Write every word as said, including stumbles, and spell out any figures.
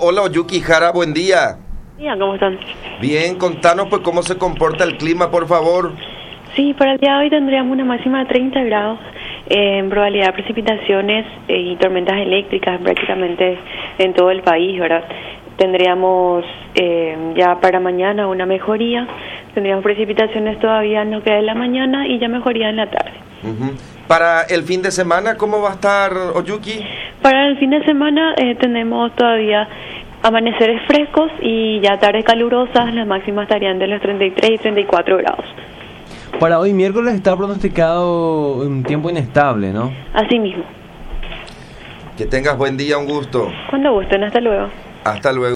Hola, Oyuki Jara, buen día. Bien, ¿cómo están? Bien, contanos pues cómo se comporta el clima, por favor. Sí, para el día de hoy tendríamos una máxima de treinta grados, eh, en probabilidad de precipitaciones eh, y tormentas eléctricas prácticamente en todo el país, ¿verdad? Tendríamos eh, ya para mañana una mejoría, tendríamos precipitaciones todavía en lo que es la mañana y ya mejoría en la tarde. Uh-huh. Para el fin de semana, ¿cómo va a estar, Oyuki? Para el fin de semana eh, tenemos todavía amaneceres frescos y ya tardes calurosas, las máximas estarían de los treinta y tres y treinta y cuatro grados. Para hoy miércoles está pronosticado un tiempo inestable, ¿no? Así mismo. Que tengas buen día, un gusto. Cuando gusten, hasta luego. Hasta luego.